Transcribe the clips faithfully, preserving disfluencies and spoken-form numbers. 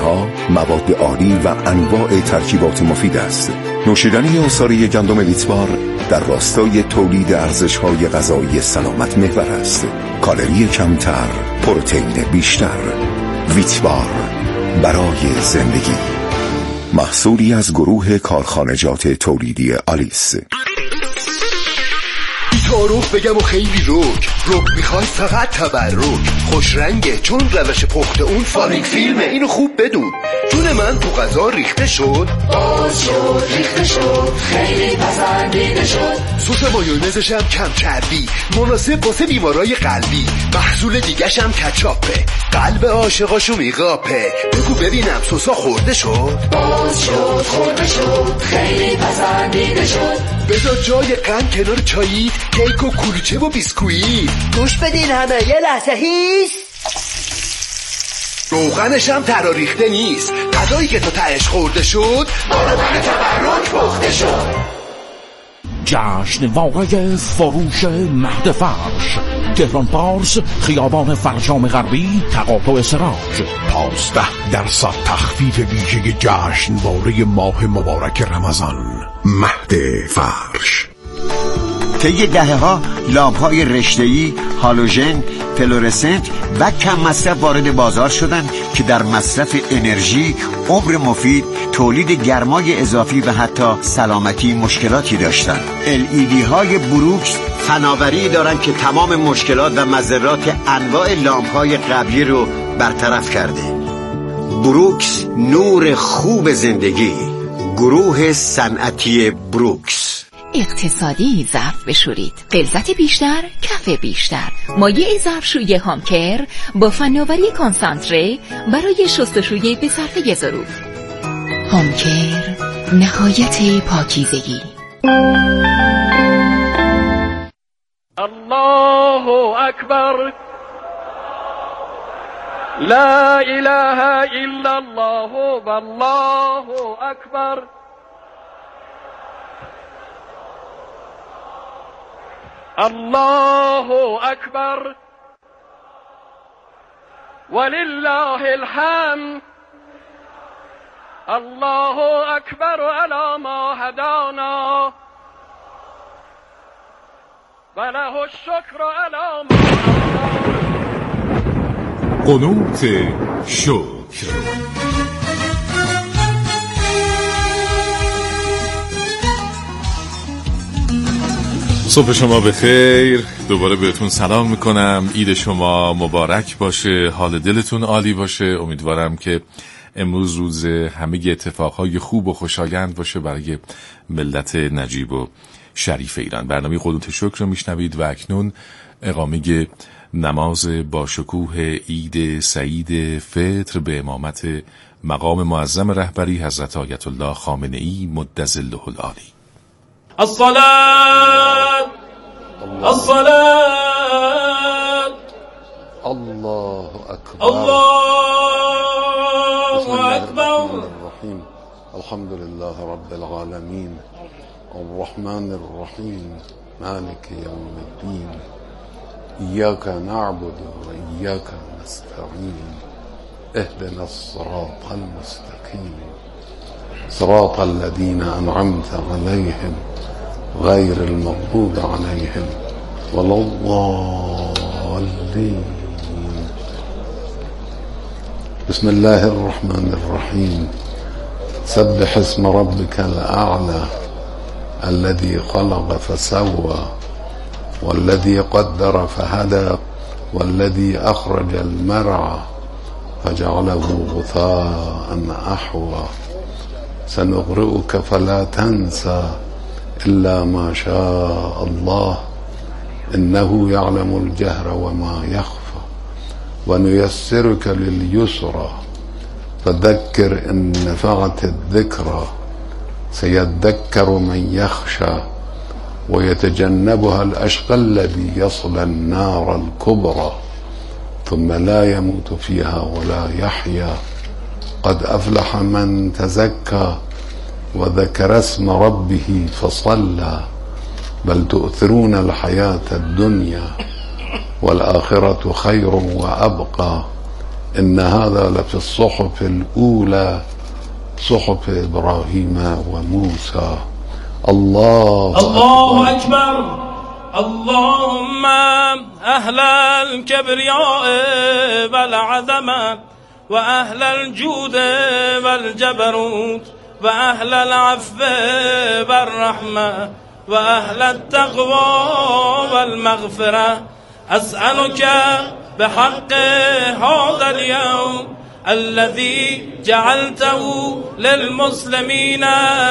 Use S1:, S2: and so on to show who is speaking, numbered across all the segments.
S1: ها، مواد عالی و انواع ترکیبات مفید است. نوشیدنی عصاره گندم ویتبار در راستای تولید ارزش‌های غذایی سلامت محور است. کالری کمتر، پروتئین بیشتر. ویتبار، برای زندگی. محصولی از گروه کارخانجات تولیدی آلیس.
S2: تعارف بگم و خیلی روک روک میخوای فقط تبرک. خوش رنگه چون روش پخت اون فاریک فیلمه، اینو خوب بدون. جون من تو غذا ریخته شد، باز شد ریخته شد، خیلی پسندیده شد. سس مایونزش هم کم چربی، مناسب واسه بیمارای قلبی. محصول دیگه‌ش هم کچاپه، قلب عاشقاشو میقاپه. بگو ببینم سسا خورده شد، باز شد خورده شد، خیلی پسندیده شد. بذار جای قند کنار چاییت، کیک و کلوچه و بیسکویت. گوش بدین همه یه لحظه هیس. روغنش هم تراریخته نیست، غذایی که تو تهش خورده شد با روغن تبرک پخته شد.
S3: جشن واقعی فروش مهد فرش، تهران پارس، خیابان فرجام غربی، تقاطع سراج.
S4: پانزده درصد تخفیف ویژه جشنواره ماه مبارک رمضان. مهد فرش.
S5: طی دهه‌ها لامپ‌های رشته‌ای، هالوژن، فلورسنت و کم مصرف وارد بازار شدند که در مصرف انرژی، عمر مفید، تولید گرمای اضافی و حتی سلامتی مشکلاتی داشتند. ال ای دی های بروکس فناوری دارند که تمام مشکلات و مضرات انواع لامپ‌های قبلی رو برطرف کرده. بروکس، نور خوب زندگی. گروه صنعتی بروکس.
S6: اقتصادی ظرف بشورید، غلظت بیشتر، کف بیشتر. مایع ظرفشویی هامکر با فناوری کانسانتره برای شستشوی به صرفه ظروف. هامکر، نهایت پاکیزگی.
S7: الله اکبر، لا اله الا الله والله اکبر. الله اکبر ولله الحمد. الله اکبر علی ما هدانا وله الشکر علی ما هدانا.
S4: قنوت شکر.
S8: صبح شما بخیر. دوباره بهتون سلام میکنم. عید شما مبارک باشه، حال دلتون عالی باشه. امیدوارم که امروز روز همه اتفاقهای خوب و خوشایند باشه برای ملت نجیب و شریف ایران. برنامه قنوت شکر رو میشنوید و اکنون اقامه نماز با شکوه عید سعید فطر به امامت مقام معظم رهبری حضرت آیت الله خامنه‌ای مدظله العالی.
S7: الصلاة الصلاة
S9: الله أكبر
S7: الله أكبر.
S9: الرحيم. الحمد لله رب العالمين الرحمن الرحيم مالك يوم الدين إياك نعبد وإياك نستعين اهدنا الصراط المستقيم صراط الذين أنعمت عليهم غير المغضوب عليهم ولا الضالين. بسم الله الرحمن الرحيم. سبح اسم ربك الأعلى الذي خلق فسوى والذي قدر فهدى والذي أخرج المرعى فجعله غثاء أحوى. سنقرئك فلا تنسى إلا ما شاء الله إنه يعلم الجهر وما يخفى ونيسرك لليسرى فذكر إن نفعت الذكرى سيذكر من يخشى ويتجنبها الأشقى الذي يصلى النار الكبرى ثم لا يموت فيها ولا يحيا. قد أفلح من تزكى وذكر اسم ربه فصلى بل تؤثرون الحياة الدنيا والآخرة خير وأبقى إن هذا لفي الصحف الأولى صحف إبراهيم وموسى. الله
S7: الله أكبر. اللهم أهل الكبرياء والعظمة وأهل الجود والجبروت وأهل العفو والرحمة وأهل التقوى والمغفرة، أسألك بحق هذا اليوم الذي جعلته للمسلمين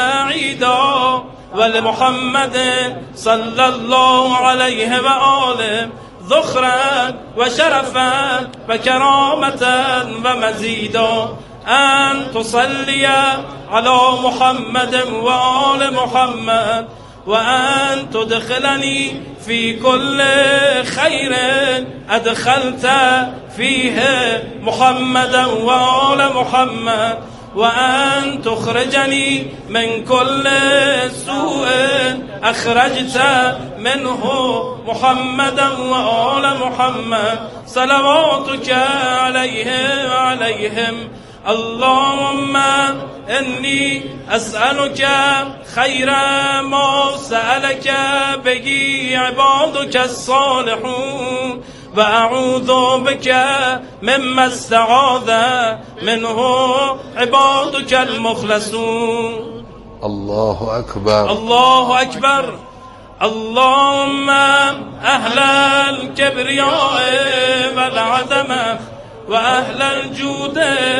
S7: عيدا ولمحمد صلى الله عليه وآله ذخرا وشرفا وكرامة ومزيدا، أن تصلي على محمد وآل محمد، وأن تدخلني في كل خير أدخلت فيه محمدا وآل محمد، وأن تخرجني من كل سوء أخرجت منه محمدا وآل محمد، صلواتك عليه وعليهم. اللهم إني أسألك خير ما سألك به عبادك الصالحون، وأعوذ بك مما استعاذ منه عبادك المخلصون.
S9: الله أكبر.
S7: الله أكبر. اللهم أهل الكبرياء والعظمة وأهل الجود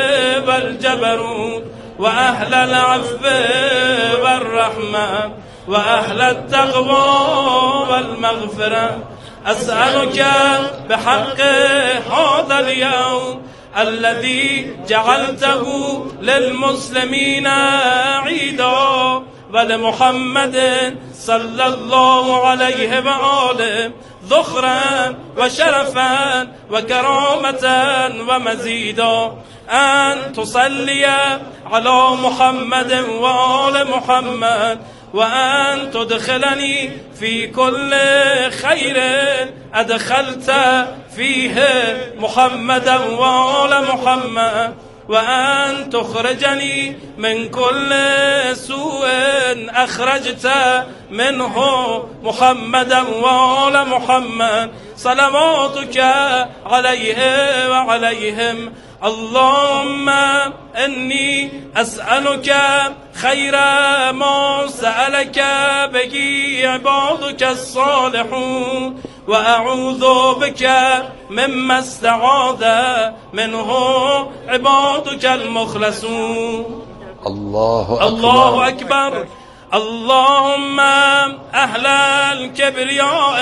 S7: والجبروت وأهل العفو والرحمة وأهل التقوى والمغفرة، أسألك بحق هذا اليوم الذي جعلته للمسلمين عيدا ولمحمد صلى الله عليه وآله ذخرا وشرفا وكرامة ومزيدا، أن تصلي على محمد وآل محمد، وأن تدخلني في كل خير أدخلت فيه محمدا وآل محمد، وأن تخرجني من كل سوء أخرجت منه محمدا وآل محمد، صلواتك عليه وعليهم. اللهم إني أسألك خير ما سألك به عبادك الصالحون، وأعوذ بك مما استعاذ منه عبادك المخلصون.
S9: الله أكبر.
S7: الله أكبر. اللهم أهل الكبرياء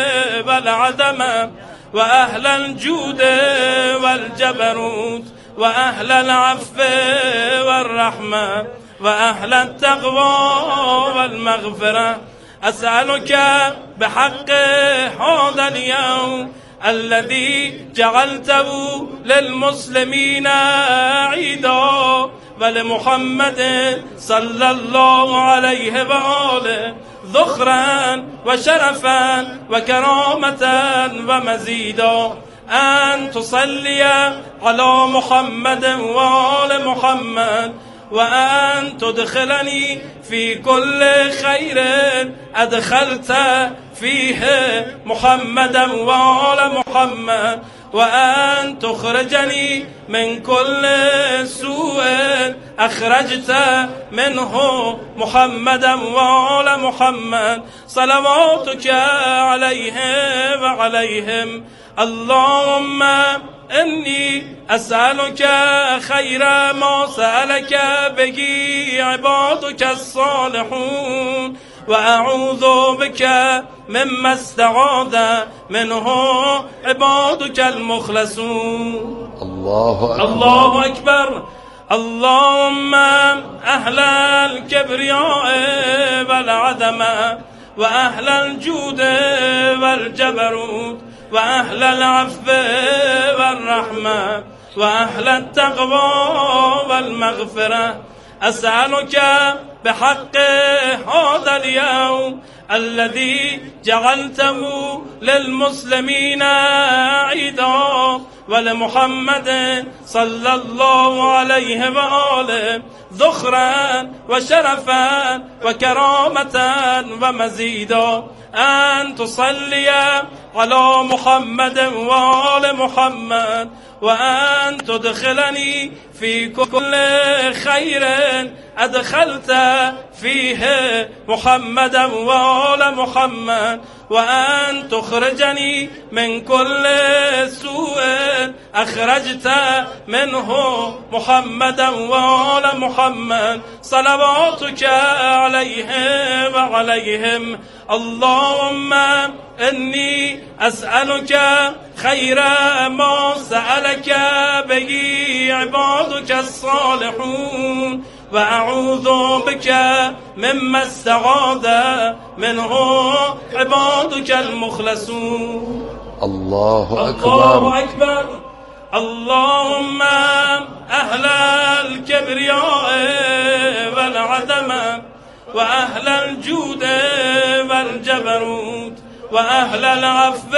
S7: والعظمة وأهل الجود والجبروت وأهل العفو والرحمة وأهل التقوى والمغفرة، أسألك بحق هذا اليوم الذي جعلته للمسلمين عيدا ولمحمد صلى الله عليه وآله ذخرا وشرفا وكرامة ومزيدا، أن تصلي على محمد وآل محمد، وأن تدخلني في كل خير أدخلت فيه محمدا وآل محمد، وأن تخرجني من كل سوء أخرجت منه محمدا وآل محمد، صلواتك عليه وعليهم. اللهم إني أسألك خير ما سألك به عبادك الصالحون، وأعوذ بك مما استعاذ منه عبادك المخلصون.
S9: الله أكبر.
S7: الله أكبر. اللهم أهل الكبرياء والعظمة وأهل الجود والجبروت وأهل العفو والرحمة وأهل التقوى والمغفرة، أسألك بحق هذا اليوم الذي جعلته للمسلمين عيدا ولمحمد صلى الله عليه وآله ذخرا وشرفا وكرامة ومزيدا أن تصلي على محمد وآل محمد وأن تدخلني في كل خير أدخلت فيه محمدا وآل محمد وأن تخرجني من كل سوء أخرجت منه محمدا وآل محمد صلواتك عليه وعليهم. اللهم إني أسألك خير ما سألك به عبادك الصالحون وأعوذ بك مما استعاذ منه عبادك المخلصون.
S9: الله أكبر.
S7: الله أكبر. اللهم أهل الكبرياء والعظمة وأهل الجود والجبروت وأهل العفو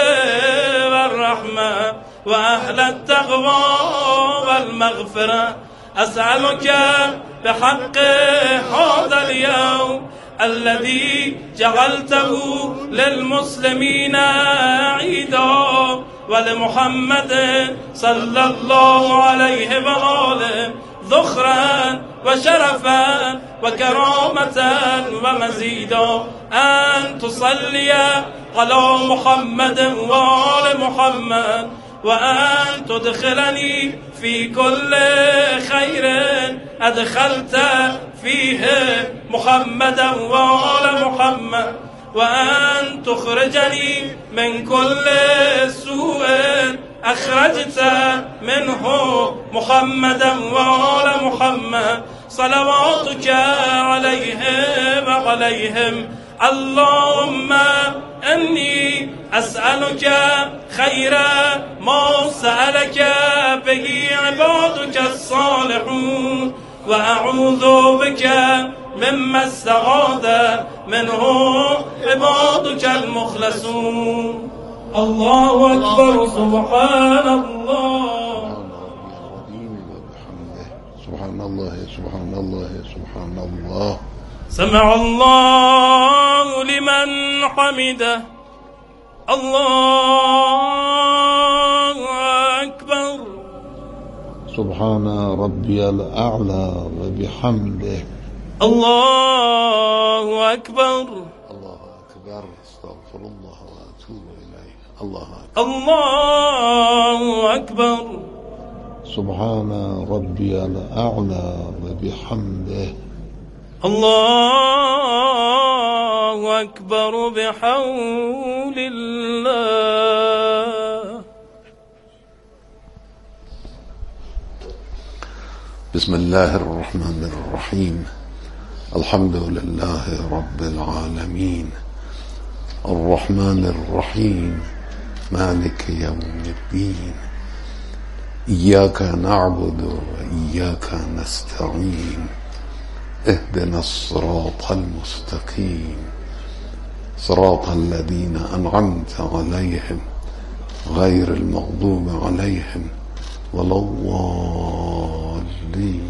S7: والرحمة وأهل التقوى والمغفرة أسألك بحق هذا اليوم الذي جعلته للمسلمين عيدا ولمحمد صلى الله عليه وآله ذخرا وشرفا وكرامة ومزيدا أن تصلي على محمد وآل محمد وأن تدخلني في كل خير أدخلت فيه محمدا وآل محمد وأن تخرجني من كل سوء أخرجت منه محمدا وآل محمد صلواتك عليه وعليهم. اللهم إني أسألك خير ما سألك به عبادك الصالحون وأعوذ بك مما استعاذ منه عبادك المخلصون. الله أكبر. سبحان الله.
S9: سبحان الله سبحان الله سبحان الله.
S7: سمع الله لمن حمده. الله أكبر.
S9: سبحان ربي الأعلى وبحمده.
S7: الله أكبر.
S9: الله أكبر. استغفر الله وأتوب إليه. الله أكبر.
S7: الله أكبر.
S9: سبحان ربي الأعلى وبحمده.
S7: الله أكبر بحول الله.
S9: بسم الله الرحمن الرحيم. الحمد لله رب العالمين الرحمن الرحيم مالك يوم الدين إياك نعبد وإياك نستعين اهدنا الصراط المستقيم صراط الذين أنعمت عليهم غير المغضوب عليهم ولا الضالين.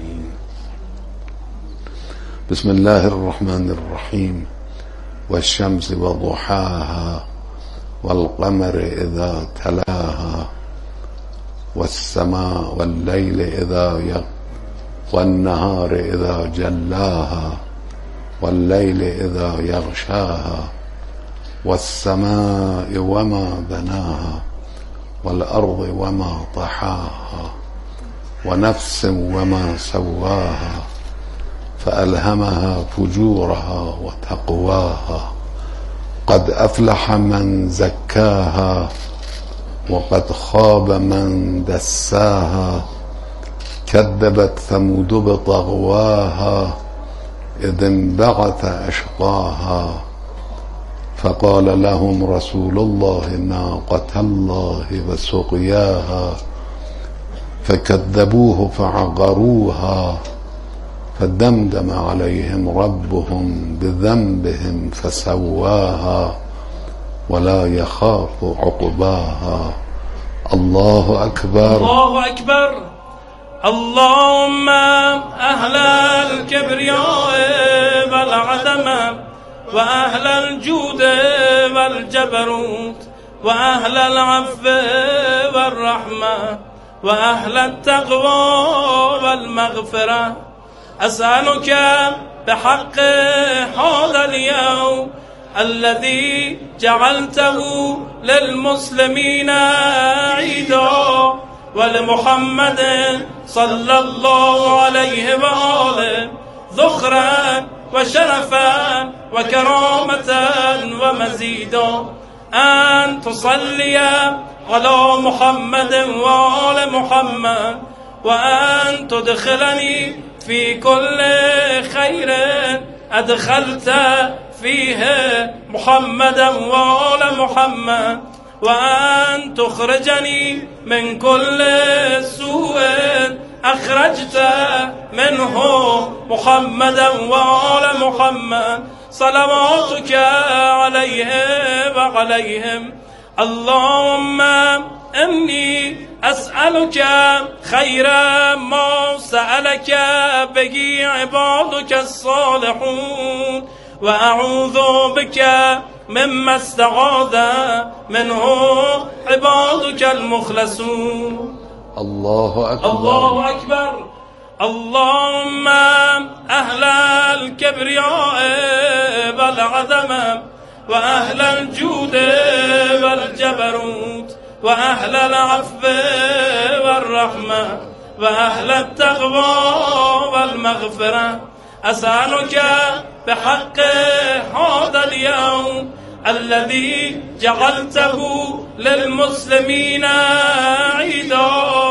S9: بسم الله الرحمن الرحيم. والشمس وضحاها والقمر إذا تلاها والسماء والليل إذا يغ والنهار إذا جلاها والليل إذا يغشاها والسماء وما بناها والأرض وما طحاها ونفس وما سواها فألهمها فجورها وتقواها قد أفلح من زكاها وقد خاب من دساها كذبت ثمود بطغواها إذ انبعث أشقاها فقال لهم رسول الله ناقة الله وسقياها فكذبوه فعقروها فدمدم عليهم ربهم بذنبهم فسواها ولا يخاف عقباها الله أكبر
S7: الله أكبر. اللهم أهل الكبرياء والعظمة وأهل الجود والجبروت وأهل العفو والرحمة وأهل التقوى والمغفرة، أسألك بحق هذا اليوم الذي جعلته للمسلمين عيدا ولمحمد صلى الله عليه وآله ذخرا وشرفا وكرامة ومزيدا، أن تصلي على محمد وآل محمد، وأن تدخلني في كل خير أدخلت فيه محمدا وآل محمد، وأن تخرجني من كل سوء أخرجت منه محمدا وآل محمد، صلواتك عليه وعليهم. اللهم إني أسألك خير ما سألك به عبادك الصالحون، وأعوذ بك مما استعاذ منه عبادك المخلصون.
S9: الله أكبر
S7: الله أكبر. اللهم أهل الكبرياء والعظمة وأهل الجود والجبروت وأهل العفو والرحمة وأهل التقوى والمغفرة، أسألك بحق هذا اليوم الذي جعلته للمسلمين عيدا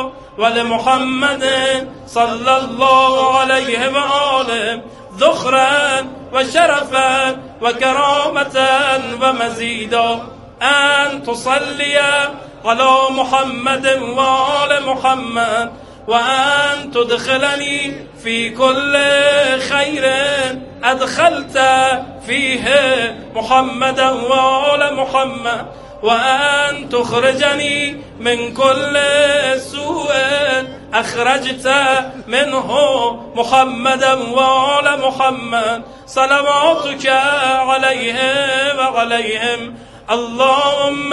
S7: ولمحمد صلى الله عليه وآله ذخرا وشرفا وكرامة ومزيدا، أن تصلي على محمد وآل محمد، وأن تدخلني في كل خير أدخلت فيه محمدا وآل محمد، وأن تخرجني من كل سوء أخرجت منه محمدا وآل محمد، صلواتك عليه وعليهم. اللهم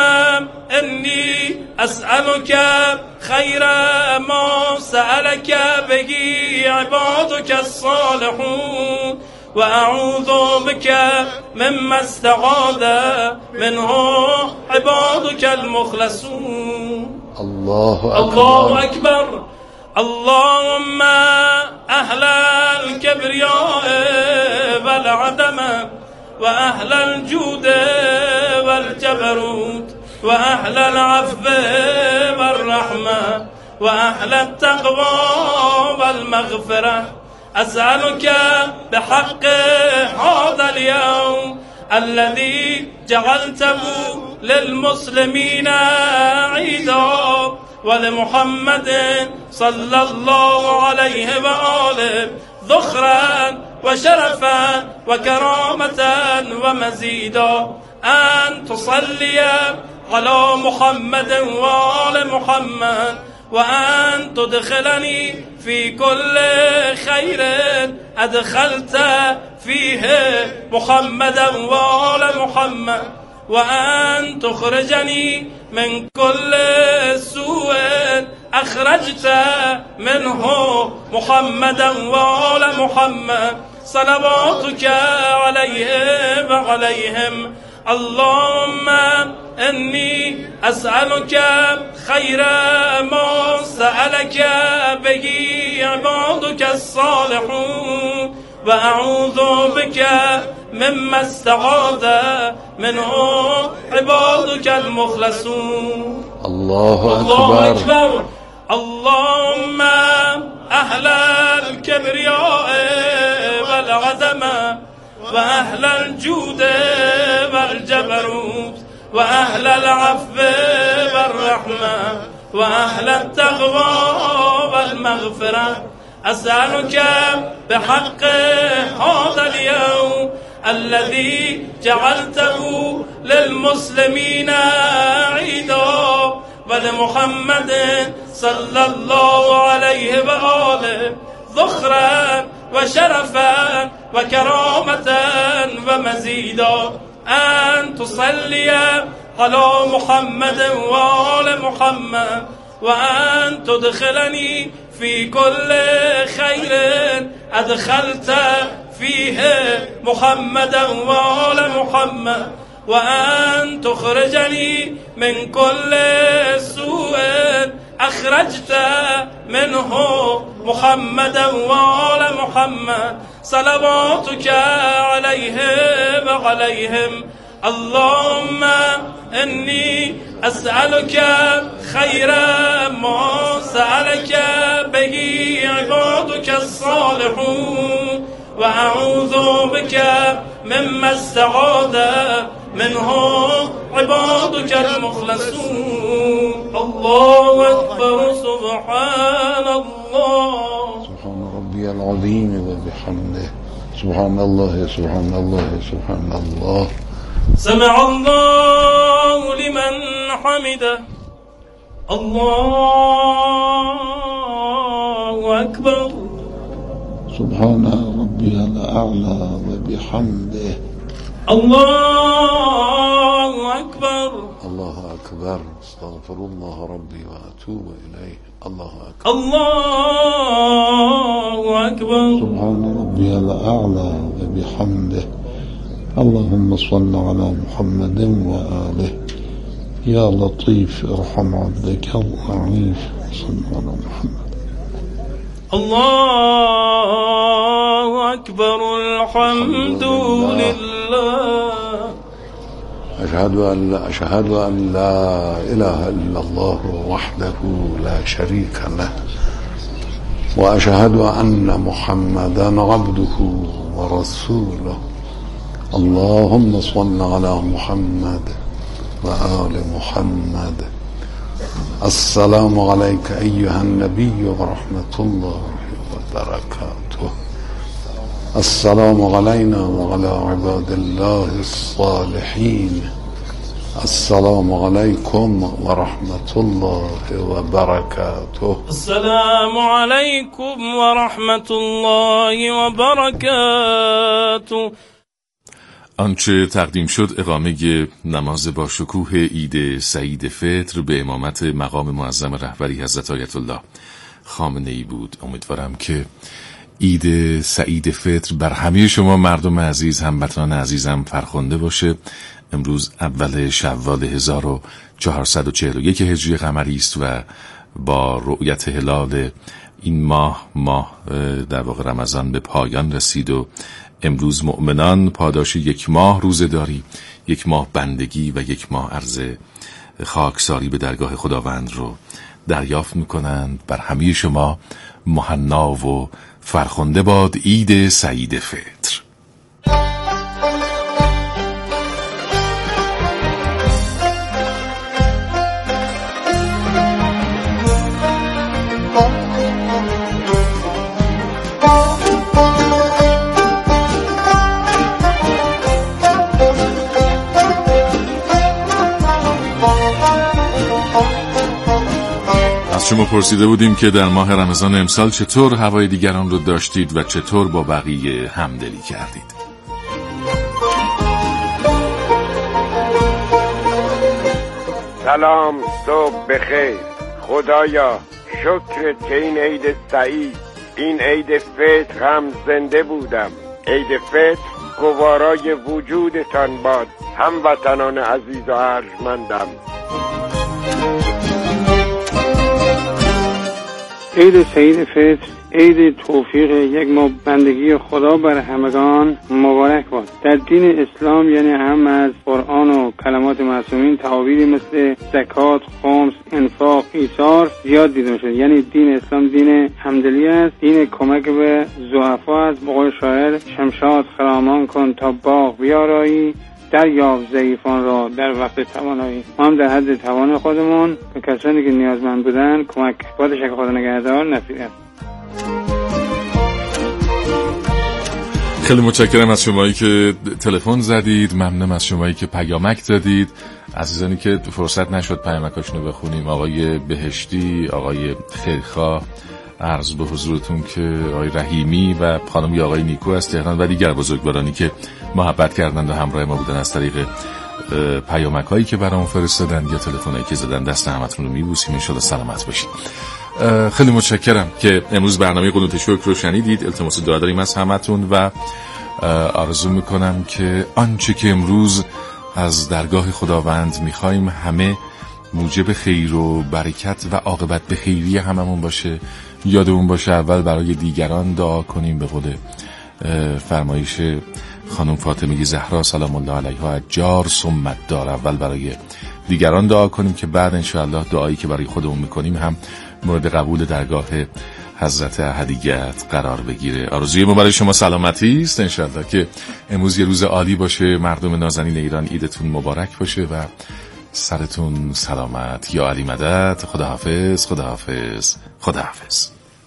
S7: إني أسألك خير ما سألك به عبادك الصالحون، وأعوذ بك مما استعاذ منه عبادك المخلصون.
S9: الله أكبر
S7: الله أكبر. اللهم أهل الكبرياء والعظمة وأهل الجود والجبروت وأهل العفو والرحمة وأهل التقوى والمغفرة، أسألك بحق هذا اليوم الذي جعلته للمسلمين عيدا ولمحمد صلى الله عليه وآله ذخرا وشرفا وكرامة ومزيدا، أن تصلي على محمد وآل محمد، وأن تدخلني في كل خير أدخلت فيه محمدا وآل محمد، وأن تخرجني من كل سوء أخرجت منه محمدا وآل محمد، صلواتك عليه وعليهم. اللهم إني أسألك خير ما سألك به عبادك الصالحون، وأعوذ بك مما استعاذ منه عبادك المخلصون.
S9: الله
S7: الله
S9: أكبر
S7: أكبر. اللهم أهل الكبرياء والعظمة وأهل الجود والجبروت وأهل العفو والرحمة وأهل التقوى والمغفرة، أسألك بحق هذا اليوم الذي جعلته للمسلمين عيدا ولمحمد صلى الله عليه وآله ذخرا وشرفا وكرامة ومزيدا أن تصلي على محمد وآل محمد وأن تدخلني في كل خير أدخلت فيه محمدا وآل محمد وأن تخرجني من كل سوء أخرجت منه محمدا وآل محمد صلواتك عليه وعليهم. اللهم إني أسألك خير ما سألك به عبادك الصالحون وأعوذ بك مما استعاذ منه عبادك المخلصون. الله أكبر. سبحان الله.
S9: سبحان ربي العظيم وبحمده. سبحان الله سبحان الله سبحان الله.
S7: سمع الله لمن حمده. الله أكبر.
S9: سبحان ربي الأعلى وبحمده.
S7: الله أكبر.
S9: الله أكبر. استغفر الله ربي وأتوب إليه. الله أكبر.
S7: الله أكبر.
S9: سبحان ربي الأعلى وبحمده. اللهم صل على محمد وآله. يا لطيف ارحم عبدك الضعيف. صل على محمد.
S7: الله أكبر. الحمد لله.
S9: أشهد أن لا أشهد أن لا إله إلا الله وحده لا شريك له وأشهد أن محمدا عبده ورسوله. اللهم صل على محمد وآل محمد. السلام عليك أيها النبي ورحمة الله وبركاته. السلام علينا وعلى عباد الله الصالحين. السلام عليكم ورحمة الله وبركاته.
S7: السلام عليكم ورحمة الله وبركاته.
S8: آنچه تقدیم شد اقامه نماز با شکوه عید سعید فطر به امامت مقام معظم رهبری حضرت آیت الله خامنه‌ای بود. امیدوارم که عید سعید فطر بر همه شما مردم عزیز، هموطنان عزیزم فرخنده باشه. امروز اول شوال هزار و چهارصد و چهل و یک هجری قمری است و با رؤیت هلال این ماه ماه در واقع رمضان به پایان رسید و امروز مؤمنان پاداش یک ماه روزه داری، یک ماه بندگی و یک ماه عرض خاکساری به درگاه خداوند رو دریافت میکنند. بر همه شما مهنا و فرخنده باد عید سعید فطر. شما پرسیده بودیم که در ماه رمضان امسال چطور هوای دیگران رو داشتید و چطور با بقیه همدلی کردید.
S10: سلام، صبح بخیر. خدایا شکر که این عید سعید، این عید فطر هم زنده بودم. عید فطر گوارای وجودتان باد هموطنان عزیز و ارجمندم.
S11: عید سعید فطر، عید توفیق یک ماه بندگی خدا بر همگان مبارک باد. در دین اسلام یعنی هم از قرآن و کلمات معصومین تعابیری مثل زکات، خمس، انفاق، ایثار زیاد دیده میشه. یعنی دین اسلام دین همدلی است، دین کمک به ضعفا است. به قول شاعر شمشاد خرامان کن تا باغ بیارایی، دریاب ضعیفان را در وقت توانایی. ما هم در حد توان خودمون به کسانی که نیازمند بودن کمک باد شکر خدا نگهدار نصیب.
S8: خیلی متشکرم از شمایی که تلفن زدید، ممنونم از شمایی که پیامک زدید. عزیزانی که فرصت نشد پیامکاشونو بخونیم، آقای بهشتی، آقای خیرخواه، عرض به حضورتون که آقای رحیمی و خانم آقای نیکو از تهران و دیگر بزرگوارانی که محبت کردند و همراه ما بودن از طریق پیامک هایی که برامون فرستادن یا تلفنایی که زدن، دست همتون رو میبوسیم. ان شاءالله سلامت باشید. خیلی متشکرم که امروز برنامه قنوت شکر رو شنیدید. التماس دعا داریم از همتون و آرزو میکنم که آنچه که امروز از درگاه خداوند میخوایم همه موجب خیر و برکت و عاقبت به خیری هممون باشه. یادمون باشه اول برای دیگران دعا کنیم، به قول فرمایش خانم فاطمه زهرا سلام الله علیها، جار ثم دار، اول برای دیگران دعا کنیم که بعد انشاءالله دعایی که برای خودمون میکنیم هم مورد قبول درگاه حضرت احدیت قرار بگیره. آرزوی ما برای شما سلامتی است، انشاءالله که امروز یه روز عالی باشه. مردم نازنین ایران عیدتون مبارک باشه و سرتون سلامت. یا علی مدد. خداحافظ خداحافظ خداحافظ.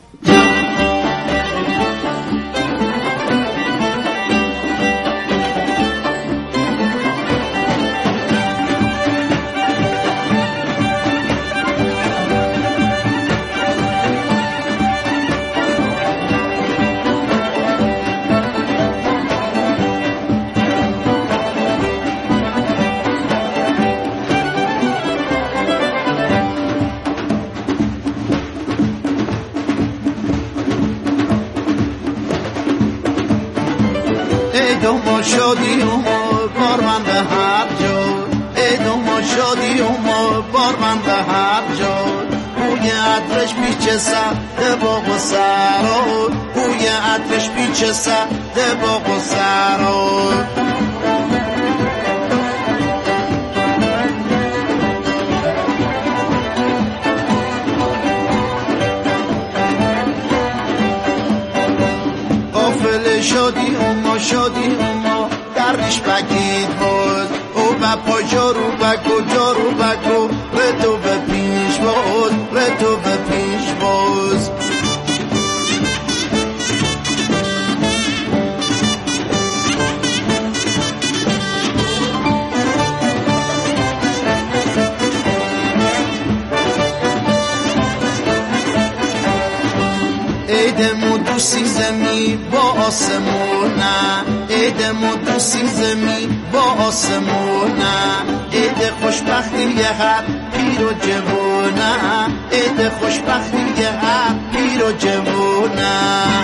S12: شادی و بارمند هر جا، ای دوما شادی و بارمند هر جا، بوی عطرش پیچ سر باغ و سرا، بوی عطرش پیچ سر باغ و سرا. قافل شادی و ما شادی و ما درش بگید بود او با پاجا رو بگو جا رو بگو ردو به پیش بود ردو به پیش بود. ایدمو دوستی زمی با آسمونه، ایدمو دوستی زمی با آسمونه، اید خوشبختی یه هر پیر و جوونه، اید خوشبختی یه هر پیر و جوونه.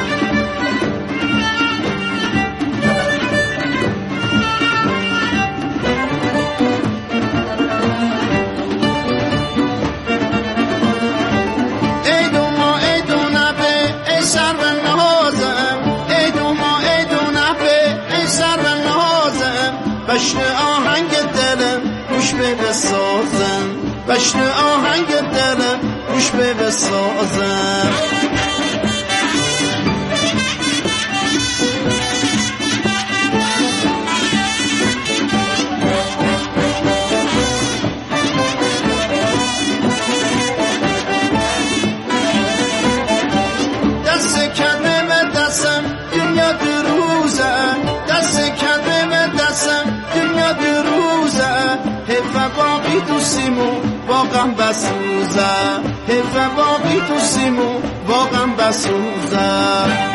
S12: بشن آهنگ دلم گوش به بسازم، بشن آهنگ دلم گوش به بسازم. دست کنه من دستم دنیا دروزه، دست کنه من دستم دنیا دروزه، حیف باقی تو سیمو واقعا بسوزه، حیف باقی تو سیمو واقعا بسوزه.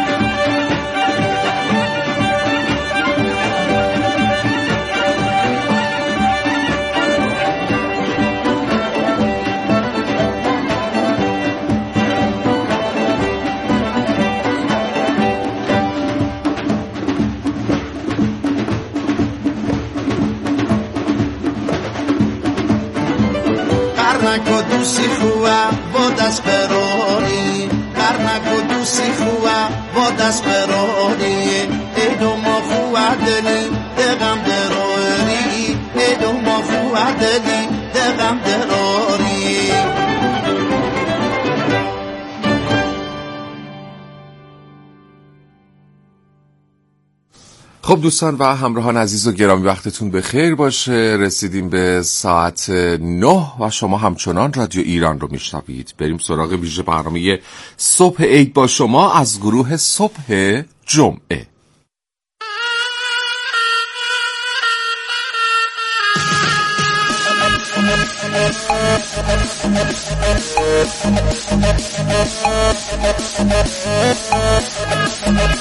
S12: نکو دوستی خواه با دست برانی، هر نکو دوستی خواه با دست برانی، ای دو ما خواه دلی دقم دراری، ای دو ما خواه دلی دقم دراری.
S13: خب دوستان و همراهان عزیز و گرامی، وقتتون بخیر باشه. رسیدیم به ساعت نه و شما همچنان رادیو ایران رو میشنوید. بریم سراغ ویژه برنامه صبح عید با شما از گروه صبح جمعه.